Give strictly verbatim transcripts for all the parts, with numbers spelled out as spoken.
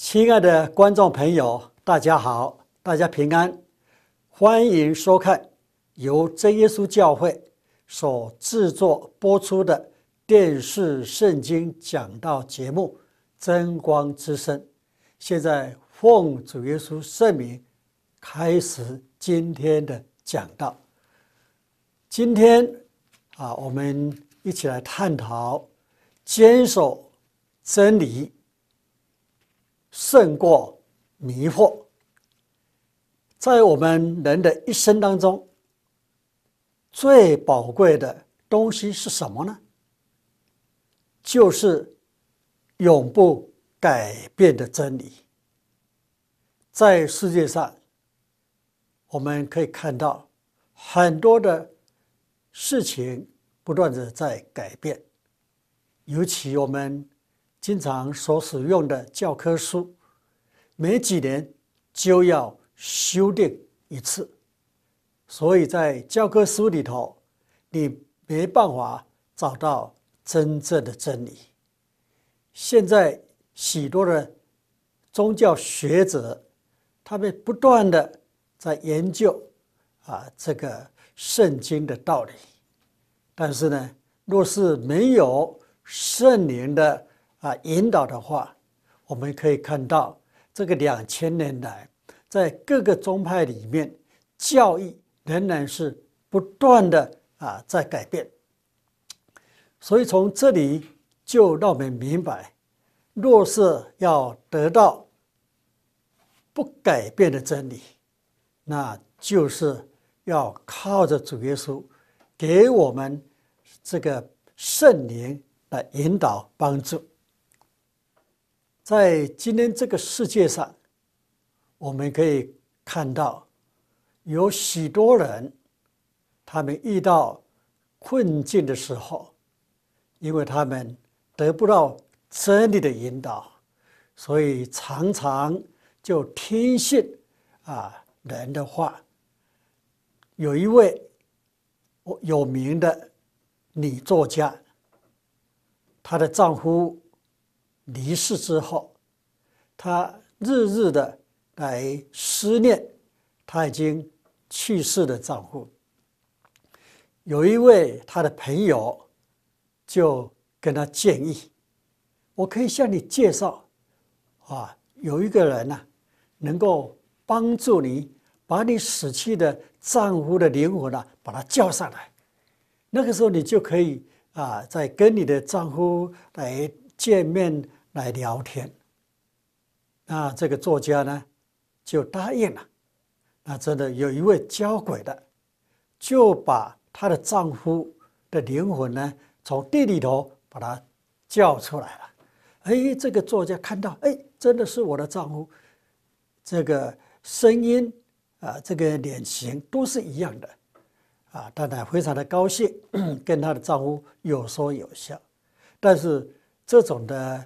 亲爱的观众朋友，大家好，大家平安，欢迎收看由真耶稣教会所制作播出的电视圣经讲道节目《真光之声》。现在奉主耶稣圣名开始今天的讲道。今天啊，我们一起来探讨坚守真理胜过迷惑。在我们人的一生当中，最宝贵的东西是什么呢？就是永不改变的真理。在世界上，我们可以看到很多的事情不断的在改变，尤其我们经常所使用的教科书，每几年就要修订一次，所以在教科书里头，你没办法找到真正的真理。现在许多的宗教学者，他们不断的在研究啊这个圣经的道理，但是呢，若是没有圣灵的啊引导的话，我们可以看到这个两千年来，在各个宗派里面，教义仍然是不断的啊在改变。所以从这里就让我们明白，若是要得到不改变的真理，那就是要靠着主耶稣给我们这个圣灵来引导帮助。在今天这个世界上，我们可以看到有许多人，他们遇到困境的时候，因为他们得不到真理的引导，所以常常就听信啊人的话。有一位有名的女作家，她的丈夫离世之后，她日日的来思念她已经去世的丈夫。有一位她的朋友就跟她建议，我可以向你介绍啊，有一个人呢、啊，能够帮助你把你死去的丈夫的灵魂啊，把它叫上来。那个时候你就可以啊，再跟你的丈夫来见面来聊天。那这个作家呢，就答应了。那真的有一位交鬼的，就把她的丈夫的灵魂呢，从地里头把它叫出来了。哎，这个作家看到，哎，真的是我的丈夫，这个声音啊，这个脸型都是一样的啊，当然非常的高兴，跟她的丈夫有说有笑。但是这种的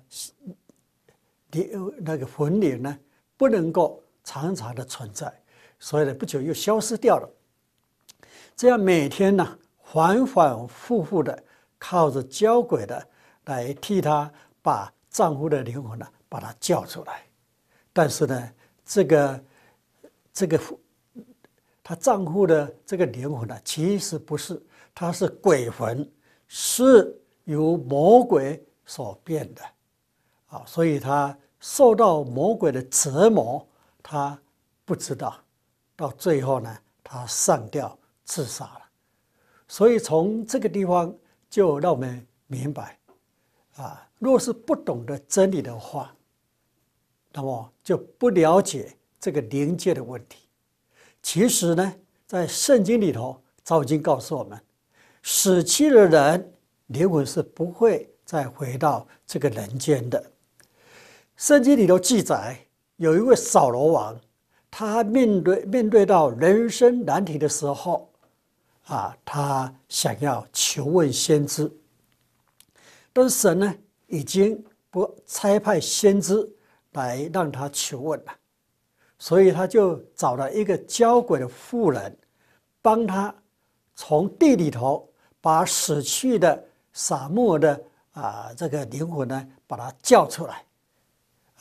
那个魂灵呢，不能够常常的存在，所以呢，不久又消失掉了。这样每天呢，反反复复的靠着交鬼的来替她把丈夫的灵魂呢，把它叫出来。但是呢，这个这个她丈夫的这个灵魂呢，其实不是，它是鬼魂，是由魔鬼所变的啊，所以她受到魔鬼的折磨，她不知道，到最后呢，她上吊自杀了。所以从这个地方就让我们明白啊，若是不懂得真理的话，那么就不了解这个灵界的问题。其实呢，在圣经里头早已经告诉我们，死去的人灵魂是不会再回到这个人间的。圣经里头记载，有一位扫罗王，他面对面对到人生难题的时候啊，他想要求问先知，但是神呢，已经不差派先知来让他求问了，所以他就找了一个交鬼的妇人，帮他从地里头把死去的撒母耳的啊这个灵魂呢，把它叫出来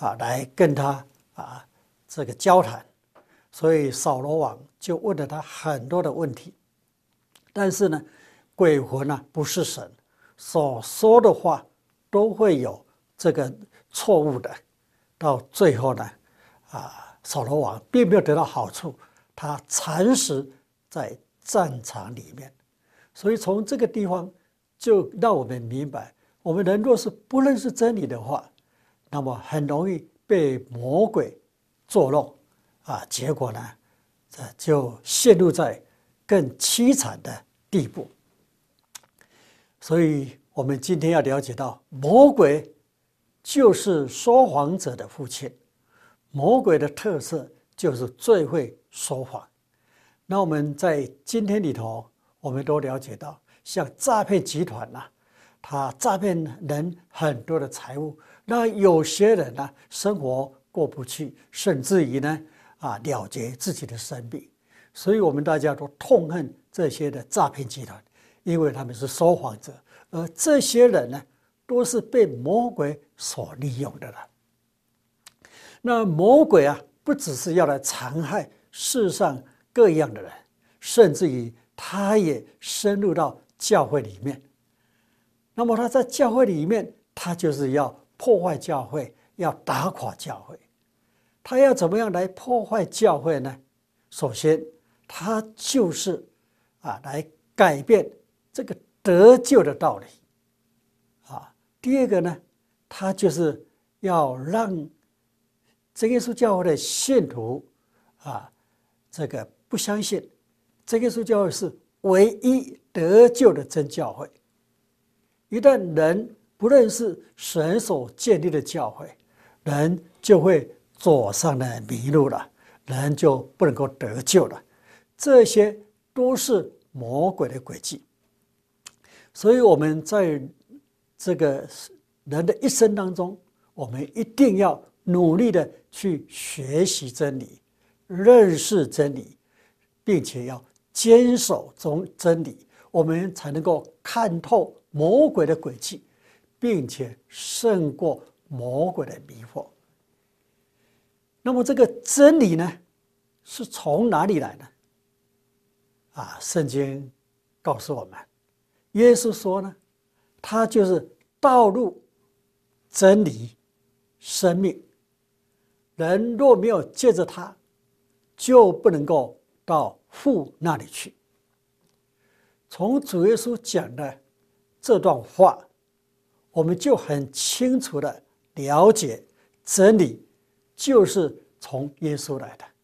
啊来跟他啊这个交谈，所以扫罗王就问了他很多的问题。但是呢，鬼魂呢、啊、不是神，所说的话都会有这个错误的。到最后呢，啊，扫罗王并没有得到好处，他惨死在战场里面。所以从这个地方就让我们明白，我们人若是不认识真理的话，那么很容易被魔鬼作弄啊，结果呢，这就陷入在更凄惨的地步。所以我们今天要了解到，魔鬼就是说谎者的父亲，魔鬼的特色就是最会说谎。那我们在今天里头，我们都了解到，像诈骗集团呐、啊，他诈骗人很多的财物，那有些人呢、啊，生活过不去，甚至于呢，啊，了结自己的生命。所以我们大家都痛恨这些的诈骗集团，因为他们是说谎者，而这些人呢，都是被魔鬼所利用的了。那魔鬼啊，不只是要来残害世上各样的人，甚至于他也深入到教会里面。那么他在教会里面，他就是要破坏教会，要打垮教会。他要怎么样来破坏教会呢？首先，他就是啊，来改变这个得救的道理。啊，第二个呢，他就是要让真耶稣教会的信徒啊，这个不相信真耶稣教会是唯一得救的真教会。一旦人不认识神所建立的教会，人就会走上了迷路了，人就不能够得救了。这些都是魔鬼的诡计。所以我们在这个人的一生当中，我们一定要努力的去学习真理，认识真理，并且要坚守中真理，我们才能够看透魔鬼的诡计，并且胜过魔鬼的迷惑。那么这个真理呢，是从哪里来呢？啊，圣经告诉我们，耶稣说呢，他就是道路、真理、生命。人若没有借着他，就不能够到父那里去。从主耶稣讲的这段话，我们就很清楚的了解，真理就是从耶稣来的。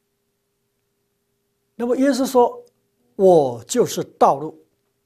那么耶稣说，我就是道路。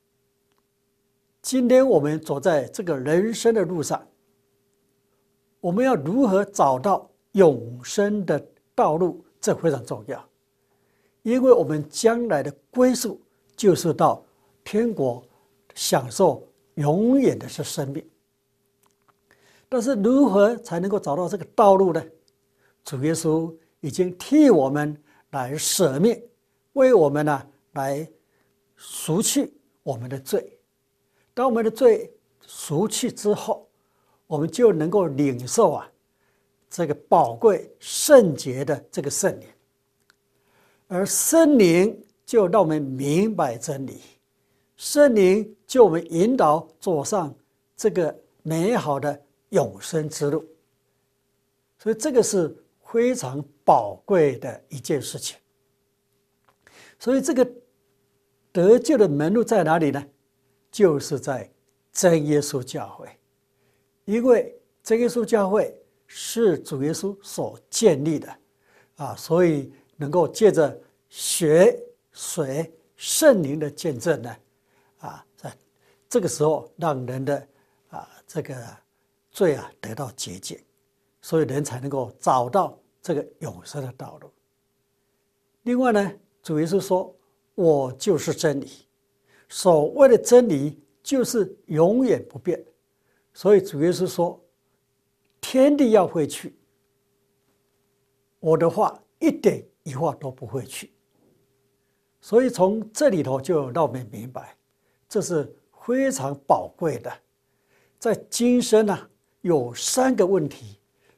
今天我们走在这个人生的路上，我们要如何找到永生的道路，这非常重要。因为我们将来的归宿就是到天国享受永远的是生命。但是如何才能够找到这个道路呢？主耶稣已经替我们来舍命，为我们呢来赎去我们的罪。当我们的罪赎去之后，我们就能够领受啊这个宝贵圣洁的这个圣灵，而圣灵就让我们明白真理，圣灵就我们引导走上这个美好的永生之路。所以这个是非常宝贵的一件事情。所以这个得救的门路在哪里呢？就是在真耶稣教会。因为真耶稣教会是主耶稣所建立的啊，所以能够借着血水圣灵的见证呢，啊，在这个时候让人的啊这个罪啊得到洁净，所以人才能够找到这个永生的道路。另外呢，主耶稣说：“我就是真理。”所谓的真理就是永远不变。所以主耶稣说：“天地要会去，我的话一点一话都不会去。”所以从这里头就让我们明白，这是非常宝贵的。在今生啊，有三个问题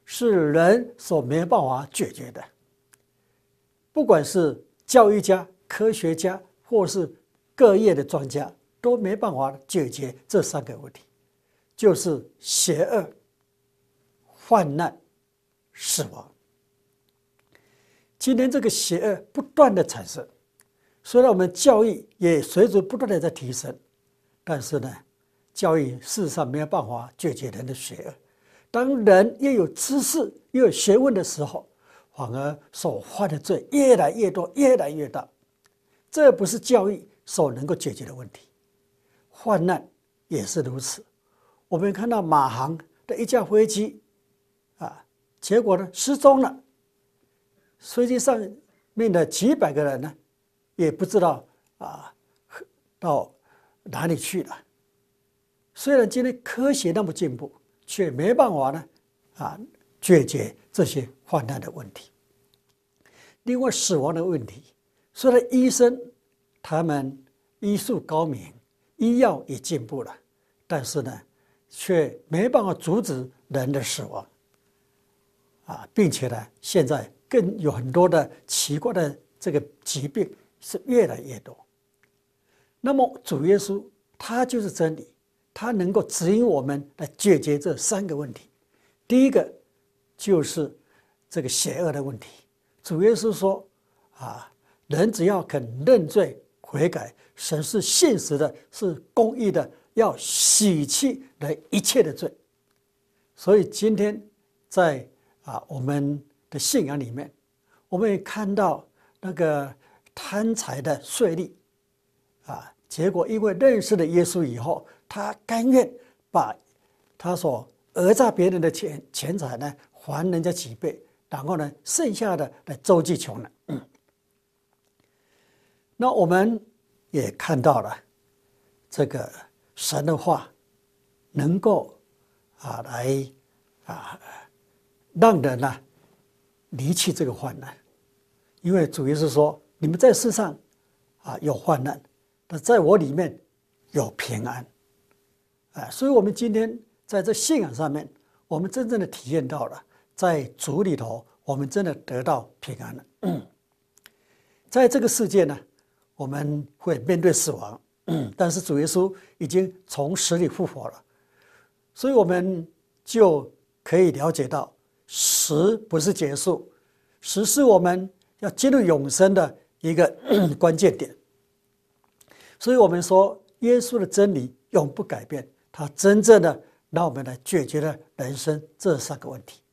是人所没有办法解决的。不管是教育家、科学家，或是各业的专家，都没办法解决这三个问题，就是邪恶、患难、死亡。今天这个邪恶不断的产生，虽然我们教育也随着不断的在提升，但是呢，教育事实上没有办法解决人的邪恶。当人越有知识、越有学问的时候，反而所犯的罪越来越多、越来越大。这不是教育所能够解决的问题。患难也是如此。我们看到马航的一架飞机，啊，结果呢失踪了。飞机上面的几百个人呢，也不知道啊到哪里去了。虽然今天科学那么进步，却没办法呢啊解决这些患难的问题。另外，死亡的问题，虽然医生他们医术高明，医药也进步了，但是呢，却没办法阻止人的死亡啊，并且呢，现在更有很多的奇怪的这个疾病是越来越多。那么主耶稣他就是真理，他能够指引我们来解决这三个问题。第一个就是这个邪恶的问题。主耶稣说啊，人只要肯认罪悔改，神是信实的，是公义的，要洗去人一切的罪。所以今天在啊我们的信仰里面，我们也看到那个贪财的税吏啊，结果因为认识了耶稣以后，他甘愿把他所讹诈别人的钱钱财呢还人家几倍，然后呢剩下的来周济穷人。嗯，那我们也看到了这个神的话能够啊来啊让人呢离弃这个患难，因为主耶稣说：“你们在世上啊有患难，但在我里面有平安。”啊，所以我们今天在这信仰上面，我们真正的体验到了，在主里头，我们真的得到平安了。嗯、在这个世界呢，我们会面对死亡，嗯、但是主耶稣已经从死里复活了，所以我们就可以了解到，死不是结束，死是我们要进入永生的一个关键点。所以我们说，耶稣的真理永不改变，他真正的让我们来解决了人生这三个问题。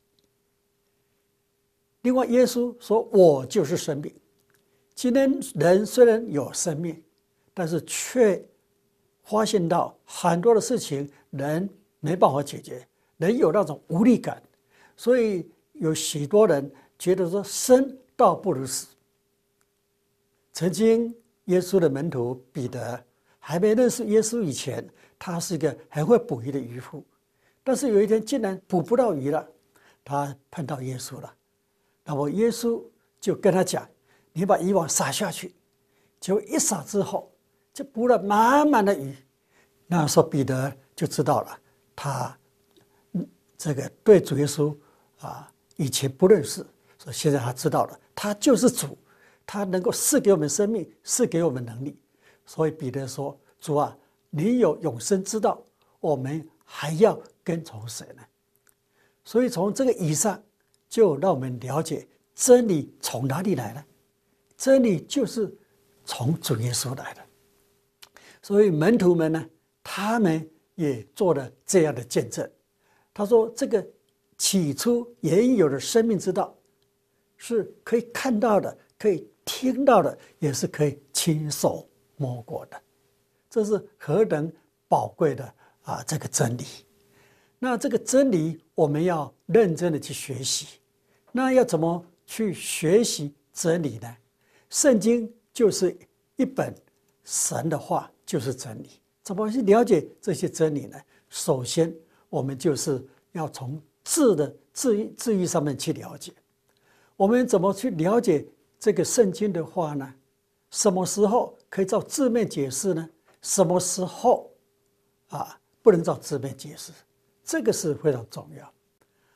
另外，耶稣说：“我就是生命。”今天人虽然有生命，但是却发现到很多的事情人没办法解决，人有那种无力感，所以有许多人觉得说生倒不如死。曾经耶稣的门徒彼得还没认识耶稣以前，他是一个很会捕鱼的渔夫，但是有一天竟然捕不到鱼了，他碰到耶稣了，那么耶稣就跟他讲：“你把渔网撒下去。”结果一撒之后，就捕了满满的鱼。那时候彼得就知道了，他这个对主耶稣啊以前不认识，所以现在他知道了，他就是主，他能够赐给我们生命，赐给我们能力。所以彼得说：“主啊，你有永生之道，我们还要跟从谁呢？”所以从这个以上，就让我们了解真理从哪里来呢？真理就是从主耶稣来的。所以门徒们呢，他们也做了这样的见证。他说：“这个起初原有的生命之道，是可以看到的，可以听到的，也是可以亲手摸过的。这是何等宝贵的啊！这个真理。那这个真理，我们要认真的去学习。那要怎么去学习真理呢？圣经就是一本神的话，就是真理。怎么去了解这些真理呢？首先，我们就是要从字的字义字义上面去了解。我们怎么去了解这个圣经的话呢？什么时候可以照字面解释呢？什么时候啊不能照字面解释？这个是非常重要。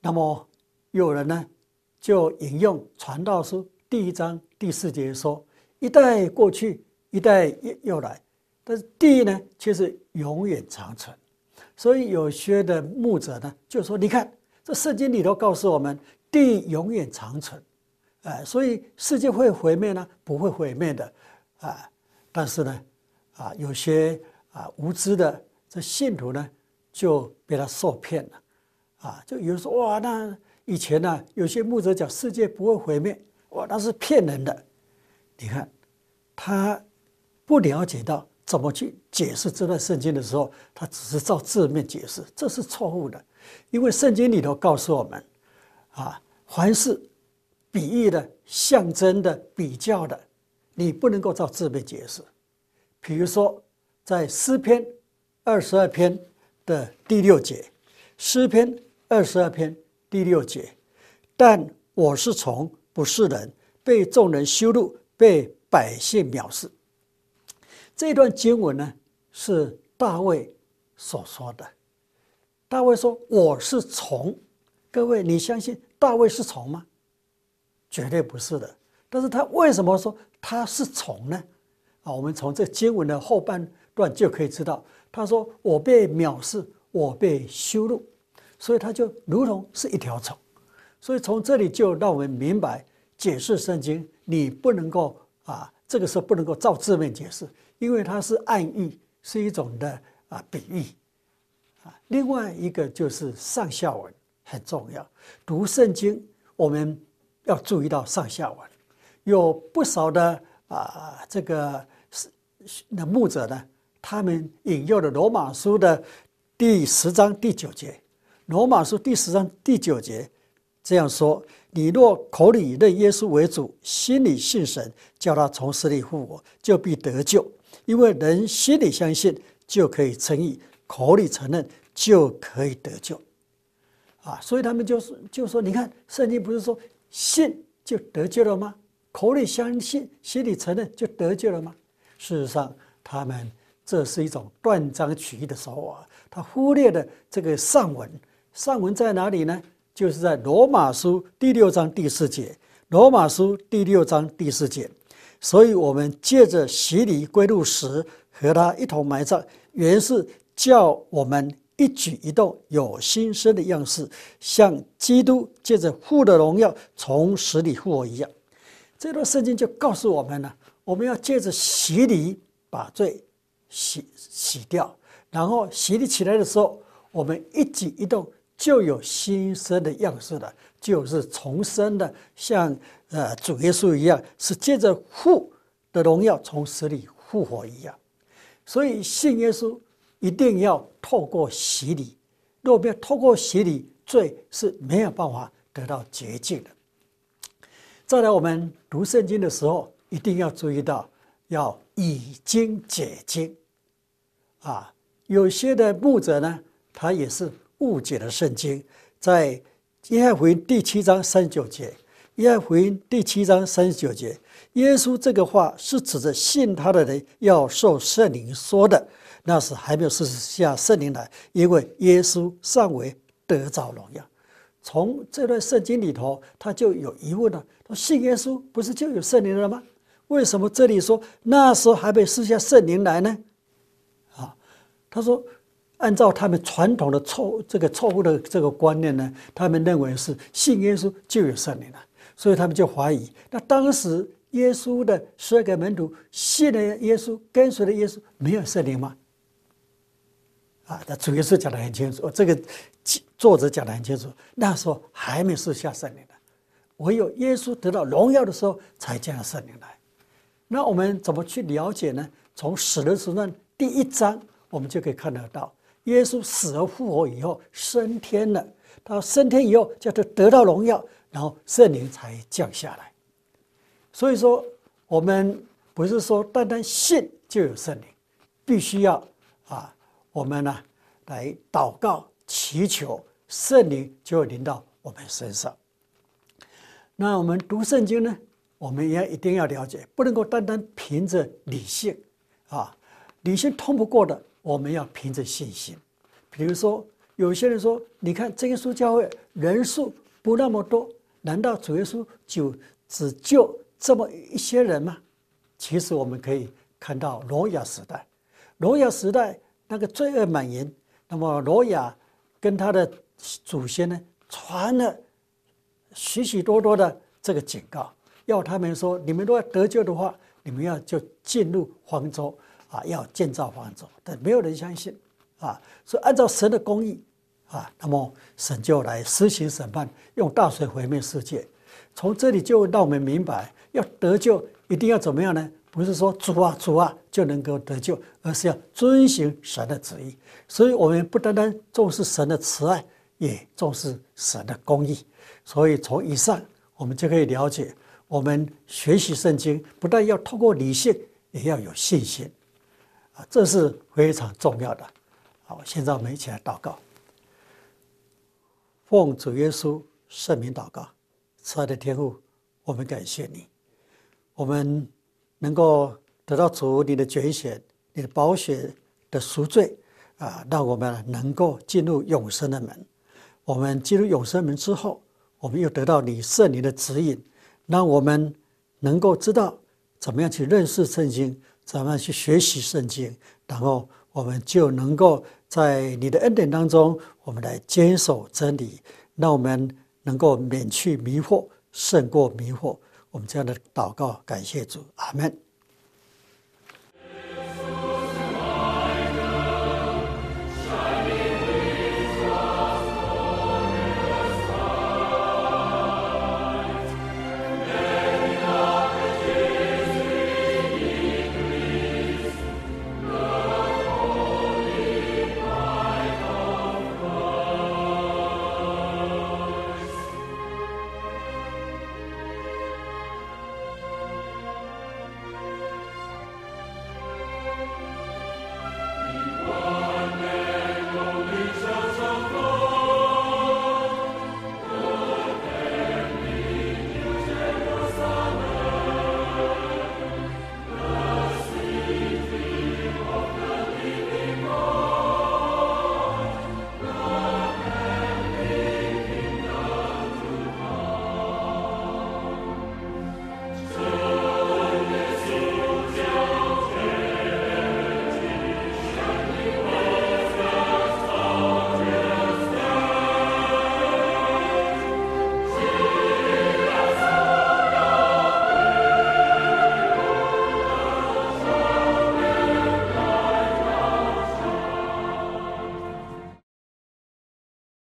那么有人呢就引用《传道书》第一章第四节说：“一代过去，一代又来。”但是地呢却是永远长存。所以有些的牧者呢就说：“你看，这圣经里头告诉我们，地永远长存。”啊，所以世界会毁灭呢？不会毁灭的，啊，但是呢，啊，有些啊无知的这信徒呢，就被他受骗了，啊，就有人说哇，那以前呢、啊，有些牧者讲世界不会毁灭，哇，那是骗人的。你看，他不了解到怎么去解释这段圣经的时候，他只是照字面解释，这是错误的，因为圣经里头告诉我们，啊，凡是比喻的、象征的、比较的，你不能够照字面解释。比如说，在诗篇二十二篇的第六节，诗篇二十二篇第六节，但我是虫，不是人，被众人羞辱，被百姓藐视。这段经文呢，是大卫所说的。大卫说：“我是虫。”各位，你相信大卫是虫吗？绝对不是的，但是他为什么说他是虫呢？啊，我们从这经文的后半段就可以知道，他说我被藐视，我被羞辱，所以他就如同是一条虫。所以从这里就让我们明白，解释圣经，你不能够啊，这个时候不能够照字面解释，因为它是暗喻，是一种的啊比喻啊。另外一个就是上下文很重要，读圣经我们要注意到上下文，有不少的啊，这个的牧者呢，他们引用了罗马书的第十章第九节。罗马书第十章第九节这样说：“你若口里认耶稣为主，心里信神，叫他从死里复活，就必得救。因为人心里相信，就可以称义；口里承认，就可以得救。”啊，所以他们就是就说，你看圣经不是说信就得救了吗？口里相信，心里承认就得救了吗？事实上，他们这是一种断章取义的手法，他忽略了这个上文。上文在哪里呢？就是在罗马书第六章第四节。罗马书第六章第四节，所以我们借着洗礼归入时，和他一同埋葬，原是叫我们一举一动有新生的样式，像基督借着父的荣耀从死里复活一样。这段圣经就告诉我们呢，我们要借着洗礼把罪洗洗掉，然后洗礼起来的时候，我们一举一动就有新生的样式了，就是重生的，像呃主耶稣一样，是借着父的荣耀从死里复活一样。所以信耶稣一定要透过洗礼，若不要透过洗礼，罪是没有办法得到洁净的。再来，我们读圣经的时候，一定要注意到要以经解经啊。有些的牧者呢，他也是误解了圣经。在约翰福音第七章三十九节，约翰福音第七章三十九节，耶稣这个话是指着信他的人要受圣灵说的。那时还没有赐下圣灵来，因为耶稣尚未得着荣耀。从这段圣经里头，他就有疑问了：说信耶稣不是就有圣灵了吗？为什么这里说那时候还没赐下圣灵来呢？啊，他说，按照他们传统的错这个错误的这个观念呢，他们认为是信耶稣就有圣灵了，所以他们就怀疑。那当时耶稣的十二个门徒信了耶稣，跟随了耶稣，没有圣灵吗？啊，那主耶稣讲得很清楚，这个作者讲得很清楚，那时候还没赐下圣灵来，唯有耶稣得到荣耀的时候才降了圣灵来。那我们怎么去了解呢？从死人书那第一章，我们就可以看得到，耶稣死而复活以后升天了，他升天以后叫他得到荣耀，然后圣灵才降下来。所以说，我们不是说单单信就有圣灵，必须要啊。我们呢，来祷告祈求，圣灵就会临到我们身上。那我们读圣经呢，我们也一定要了解，不能够单单凭着理性啊，理性通不过的，我们要凭着信心。比如说有些人说，你看真耶稣教会人数不那么多，难道主耶稣就只救这么一些人吗？其实我们可以看到挪亚时代，挪亚时代那个罪恶满盈，那么挪亚跟他的祖先呢传了许许多多的这个警告，要他们说，你们如果要得救的话，你们要就进入方舟啊，要建造方舟，但没有人相信啊，所以按照神的公义啊，那么神就来施行审判，用大水毁灭世界。从这里就让我们明白，要得救一定要怎么样呢？不是说主啊主啊就能够得救，而是要遵行神的旨意。所以我们不单单重视神的慈爱，也重视神的公义。所以从以上我们就可以了解，我们学习圣经不但要透过理性，也要有信心啊，这是非常重要的。好，现在我们一起来祷告。奉主耶稣圣名祷告，慈爱的天父，我们感谢你，我们能够得到主你的拣选，你的宝血的赎罪啊，让我们能够进入永生的门。我们进入永生门之后，我们又得到你圣灵的指引，让我们能够知道怎么样去认识圣经，怎么样去学习圣经，然后我们就能够在你的恩典当中，我们来坚守真理，让我们能够免去迷惑，胜过迷惑。我们这样的祷告，感谢主，阿们。